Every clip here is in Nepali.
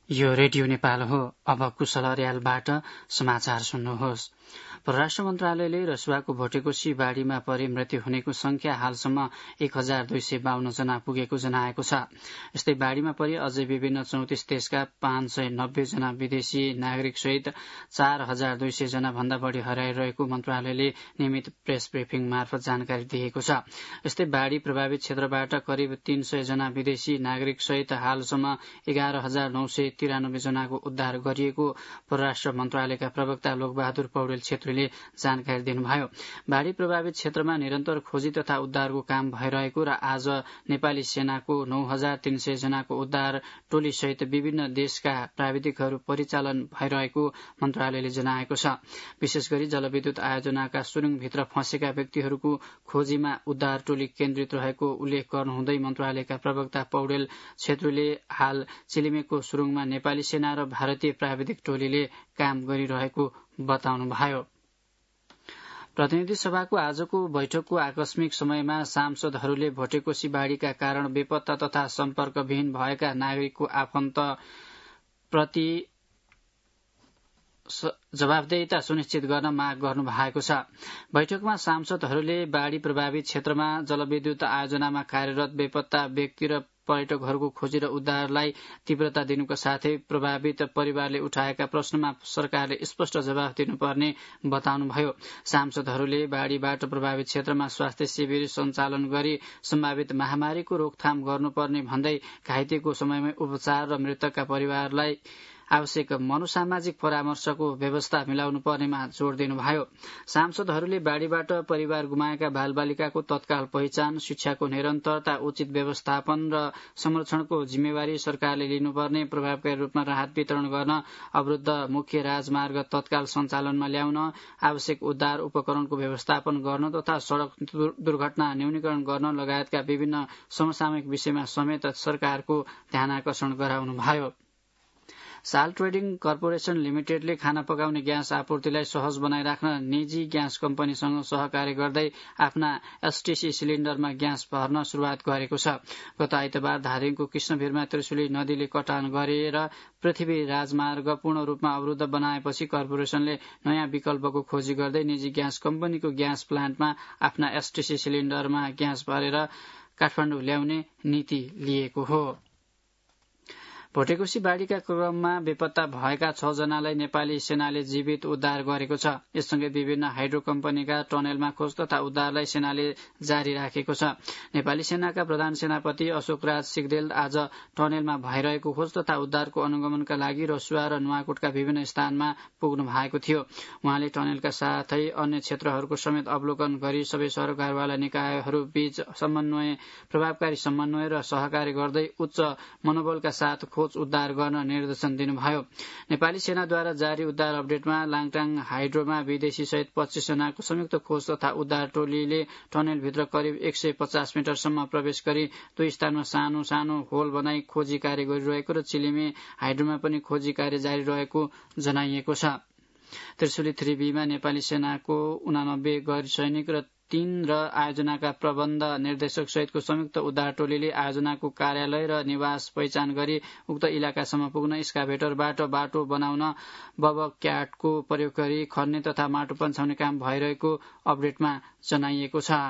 यो रेडियो नेपाल हो। अब कुशल अर्यालबाट समाचार सुन्नुहोस्। परराष्ट्र मन्त्रालयले रसुवाको भोटेकोशी बाढ़ीमा परि मृत्यु हुनेको संख्या हालसम्म 1252 जना पुगेको जनाएको छ। यस्तै बाढ़ीमा परि अझै विभिन्न 34 देशका 590 जना विदेशी नागरिक सहित 4200 जना भन्दा बढ़ी हराइरहेको मन्त्रालयले नियमित प्रेस ब्रिफिङ मार्फत जानकारी दिएको छ। यस्तै बाढ़ी प्रभावित क्षेत्रबाट करिब 300 जना विदेशी नागरिक सहित हालसम्म 11993 जनाको उद्धार गरिएको परराष्ट्र मन्त्रालयका प्रवक्ता लोकबहादुर पौडेल छेत्रीले जानकारी दिनुभयो। बाढ़ी प्रभावित क्षेत्रमा निरन्तर खोजी तथा उद्धारको काम भइरहेको र आज नेपाली सेनाको 9300 जनाको उद्धार टोली सहित विभिन्न देशका प्राविधिकहरू परिचालन भइरहेको मन्त्रालयले जनाएको छ। विशेष गरी जलविद्युत आयोजनाका सुरुङभित्र फँसेका व्यक्तिहरूको खोजीमा उद्धार टोली केन्द्रित रहेको उल्लेख गर्नुहुँदै मन्त्रालयका प्रवक्ता पौडेल छेत्रीले हाल चिलिमेको सुरुङमा नेपाली सेना र भारतीय प्राविधिक टोलीले काम गरिरहेको बताउनुभयो। प्रतिनिधि सभाको आजको बैठकको आकस्मिक समयमा सांसदहरूले भोटेकोशी बाढ़ीका कारण बेपत्ता तथा सम्पर्कविहीन भएका नागरिकको आफन्त प्रति जवाफदेहिता सुनिश्चित गर्न माग गर्नु भएको छ। बैठकमा सांसदहरूले बाढ़ी प्रभावित क्षेत्रमा जलविद्युत आयोजनामा कार्यरत बेपत्ता व्यक्ति र पर्यटकहरूको खोजी र उद्धारलाई तीव्रता दिनुका साथै प्रभावित परिवारले उठाएका प्रश्नमा सरकारले स्पष्ट जवाफ दिनुपर्ने बताउनुभयो। सांसदहरूले बाढ़ीबाट प्रभावित क्षेत्रमा स्वास्थ्य शिविर सञ्चालन गरी सम्भावित महामारीको रोकथाम गर्नुपर्ने भन्दै घाइतेको समयमै उपचार र मृतकका परिवारलाई आवश्यक मनोसामाजिक परामर्शको व्यवस्था मिलाउनु पर्नेमा जोड़ दिनुभयो। सांसदहरूले बाढ़ीबाट परिवार गुमाएका बालबालिकाको तत्काल पहिचान, शिक्षाको निरन्तरता, उचित व्यवस्थापन र संरक्षणको जिम्मेवारी सरकारले लिनुपर्ने, प्रभावकारी रूपमा राहत वितरण गर्न, अवरुद्ध मुख्य राजमार्ग तत्काल सञ्चालनमा ल्याउन, आवश्यक उद्धार उपकरणको व्यवस्थापन गर्न तथा सड़क दुर्घटना न्यूनीकरण गर्न लगायतका विभिन्न समसामयिक विषयमा समेत सरकारको ध्यानाकर्षण गराउनुभयो। साल ट्रेडिङ कर्पोरेशन लिमिटेडले खाना पकाउने ग्यास आपूर्तिलाई सहज बनाइराख्न निजी ग्यास कम्पनीसँग सहकार्य गर्दै आफ्ना एसटीसी सिलिण्डरमा ग्यास भर्न शुरूआत गरेको छ। गत आइतबार धादिङको कृष्णभिरमा त्रिशुली नदीले कटान गरेर पृथ्वी राजमार्ग पूर्ण रूपमा अवरुद्ध बनाएपछि कर्पोरेशनले नयाँ विकल्पको खोजी गर्दै निजी ग्यास कम्पनीको ग्यास प्लान्टमा आफ्ना एसटीसी सिलिण्डरमा ग्यास भरेर काठमाडौँ ल्याउने नीति लिएको हो। भोटेकोशी बाढ़ीका क्रममा बेपत्ता भएका 6 जनालाई नेपाली सेनाले जीवित उद्धार गरेको छ। यससँगै विभिन्न हाइड्रो कम्पनीका टनेलमा खोज तथा उद्धारलाई सेनाले जारी राखेको छ। नेपाली सेनाका प्रधान सेनापति अशोकराज सिगदेल आज टनेलमा भइरहेको खोज तथा उद्धारको अनुगमनका लागि रसुवा र नुवाकोटका विभिन्न स्थानमा पुग्नु भएको थियो। उहाँले टनेलका साथै अन्य क्षेत्रहरूको समेत अवलोकन गरी सबै सरकारवाला निकायहरू बीच समन्वय, प्रभावकारी समन्वय र सहकार्य गर्दै उच्च मनोबलका साथ खोज उद्धार गर्न निर्देशन दिनुभयो। नेपाली सेनाद्वारा जारी उद्धार अपडेटमा लाङटाङ हाइड्रोमा विदेशी सहित 25 जनाको संयुक्त खोज तथा उद्धार टोलीले टनेलभित्र करिब 150 मिटरसम्म प्रवेश गरी 2 स्थानमा सानो सानो होल बनाई खोजी कार्य गरिरहेको र चिलिमे हाइड्रोमा पनि खोजी कार्य जारी रहेको जनाइएको छ। त्रिशुली 3B मा नेपाली सेनाको 89 गैर सैनिक र 3 र आयोजनाका प्रबन्ध निर्देशक सहितको संयुक्त उद्धार टोलीले आयोजनाको कार्यालय र निवास पहिचान गरी उक्त इलाकासम्म पुग्न स्काभेटरबाट बाटो बनाउन बबक्याटको प्रयोग गरी खन्ने तथा माटो पन्छाउने काम भइरहेको अपडेटमा जनाइएको छ।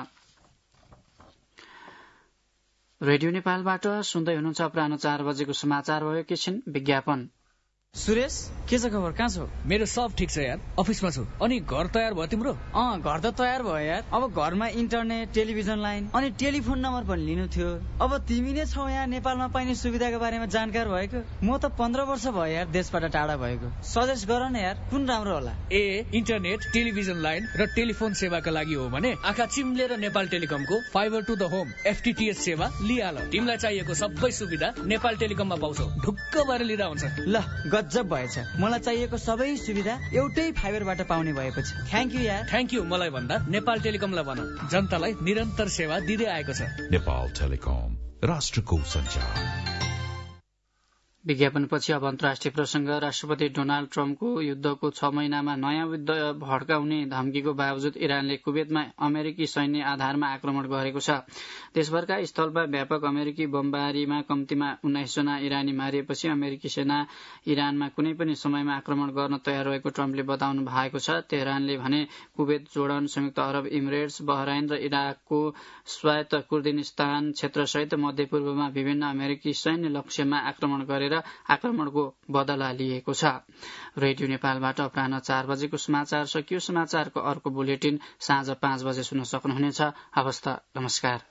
रेडियो नेपालबाट सुन्दै हुनुहुन्छ अपराह्न 4 बजेको समाचार भयो। एकैछिन विज्ञापन। सुरेश, के छ खबर? कहाँ छौ? मेरो सब ठिक छ यार, अफिसमा छु। अनि घर तयार भयो तिम्रो? घर त तयार भयो यार। अब घरमा इन्टरनेट, टेलिभिजन लाइन अनि टेलिफोन नम्बर पनि लिनु थियो। अब तिमी नै छौ यहाँ नेपालमा पाइने सुविधाको बारेमा जानकार भएको। म त 15 वर्ष भयो यार देशबाट टाढा भएको। सजेस्ट गर न यार, कुन राम्रो होला? इन्टरनेट, टेलिभिजन लाइन र टेलिफोन सेवाका लागि हो भने आँखा चिम्लेर नेपाल टेलिकमको fibre to the home FTTH सेवा लिहाल। तिमीलाई चाहिएको सबै सुविधा नेपाल टेलिकममा पाउँछौ। ढुक्क भएर लिँदा हुन्छ। ल गजब भएछ। मलाई चाहिएको सबै सुविधा एउटै फाइबरबाट पाउने भएपछि थ्यांक यू यार। थ्यांक यू मलाई भन्दा नेपाल टेलिकमलाई भन। जनतालाई निरन्तर सेवा दिँदै आएको छ। नेपाल टेलिकम, राष्ट्रको सञ्चार। विज्ञापनपछि अब अन्तर्राष्ट्रिय प्रसंग। राष्ट्रपति डोनाल्ड ट्रम्पको युद्धको 6 महिनामा नयाँ युद्ध भड्काउने धम्कीको बावजुद इरानले कुवेतमा अमेरिकी सैन्य आधारमा आक्रमण गरेको छ। देशभरका स्थलमा व्यापक अमेरिकी बमबारीमा कम्तीमा 19 जना इरानी मारिएपछि अमेरिकी सेना इरानमा कुनै पनि समयमा आक्रमण गर्न तयार रहेको ट्रम्पले बताउनु भएको छ। तेहरानले भने कुवेत, जोर्डन, संयुक्त अरब इमिरेट्स, बहराइन र इराकको स्वायत्त कुर्दिस्तान क्षेत्रसहित मध्यपूर्वमा विभिन्न अमेरिकी सैन्य लक्ष्यमा आक्रमण गरेर आक्रमणको बदला लिएको छ। रेडियो नेपालबाट अपराह्न 4 बजेको समाचार सकियो। समाचारको अर्को बुलेटिन साँझ 5 बजे सुन्न सक्नुहुनेछ। हवस् त, नमस्कार।